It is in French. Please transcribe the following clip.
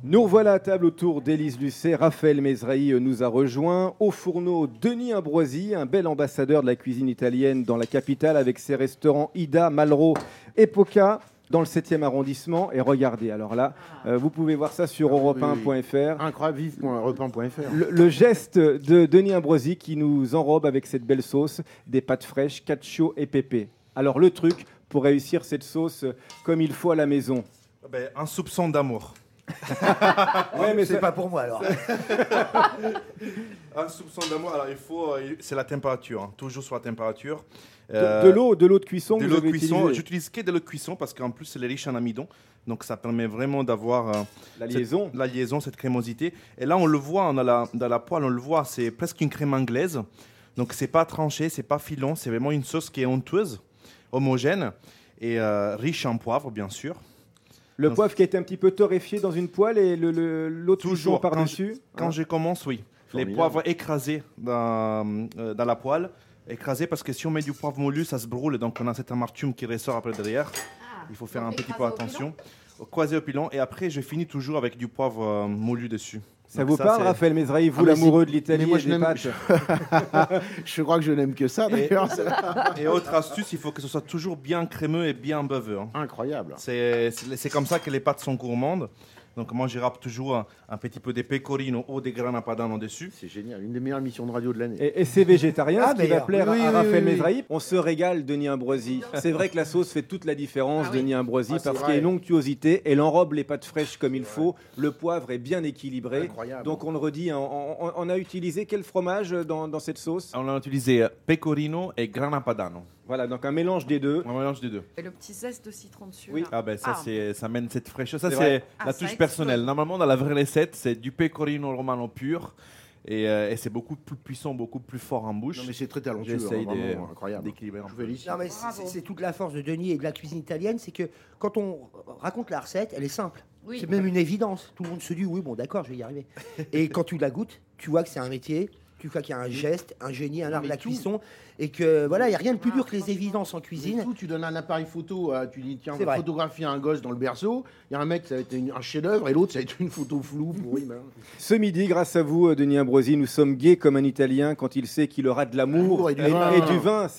Nous revoilà à table autour d'Élise Lucet. Raphaël Mesrahi nous a rejoint. Au fourneau, Denis Ambroisi, un bel ambassadeur de la cuisine italienne dans la capitale avec ses restaurants Ida, Malraux et Poca dans le 7e arrondissement. Et regardez, alors là, vous pouvez voir ça sur europe1.fr. Incroyable, vive.europe1.fr. Le geste de Denis Ambroisi qui nous enrobe avec cette belle sauce, des pâtes fraîches, cacio et pépé. Alors le truc pour réussir cette sauce comme il faut à la maison. Un soupçon d'amour. Ouais, mais c'est pas pour moi alors. Un soupçon d'amour, alors c'est la température, hein, toujours sur la température. De l'eau de cuisson. De l'eau de cuisson. J'utilise que de l'eau de cuisson parce qu'en plus elle est riche en amidon, donc ça permet vraiment d'avoir la liaison, cette crémosité. Et là on le voit, dans la poêle, on le voit, c'est presque une crème anglaise. Donc c'est pas tranché, c'est pas filon, c'est vraiment une sauce qui est onctueuse, homogène et riche en poivre bien sûr. Le poivre qui a été un petit peu torréfié dans une poêle et l'eau de cuisson par-dessus. Quand je commence, oui. Les poivres écrasés dans la poêle. Écrasés parce que si on met du poivre moulu, ça se brûle. Donc on a cette amertume qui ressort après derrière. Il faut faire un petit peu attention. Croisé au pilon. Et après, je finis toujours avec du poivre moulu dessus. Ça vous parle, Raphaël Mesrahi, vous l'amoureux de l'Italie et des pâtes? Je crois que je n'aime que ça d'ailleurs. Et autre astuce, il faut que ce soit toujours bien crémeux et bien baveux. Hein. Incroyable. C'est comme ça que les pâtes sont gourmandes. Donc moi, je râpe toujours un petit peu de pecorino ou des grana padano dessus. C'est génial, une des meilleures émissions de radio de l'année. Et c'est végétarien, ce qui va plaire à Raphaël Mesrahi. On se régale, Denis Ambroisi. C'est vrai que la sauce fait toute la différence, Denis Ambroisi, parce qu'il y a une onctuosité. Elle enrobe les pâtes fraîches comme il faut. Le poivre est bien équilibré. Incroyable. Donc on le redit, on a utilisé quel fromage dans cette sauce? On a utilisé pecorino et grana padano. Voilà, donc un mélange des deux. Et le petit zeste de citron dessus. Oui. Ça mène cette fraîcheur. Ça, c'est la touche personnelle. Normalement, dans la vraie recette, c'est du pecorino romano pur. Et c'est beaucoup plus puissant, beaucoup plus fort en bouche. Non, mais c'est très talentueux. J'essaye d'équilibrer. Non, mais c'est toute la force de Denis et de la cuisine italienne, c'est que quand on raconte la recette, elle est simple. Oui. C'est même une évidence. Tout le monde se dit, oui, bon, d'accord, je vais y arriver. Et quand tu la goûtes, tu vois que c'est un métier. Tu vois qu'il y a un geste, un génie, un art de la cuisson, et que voilà, il n'y a rien de plus dur que les évidences en cuisine. Tu donnes un appareil photo, tu dis tiens, on va photographier un gosse dans le berceau. Il y a un mec, ça va être un chef-d'œuvre, et l'autre, ça va être une photo floue. Ce midi, grâce à vous, Denis Ambroisi, nous sommes gais comme un Italien quand il sait qu'il aura de l'amour et du vin.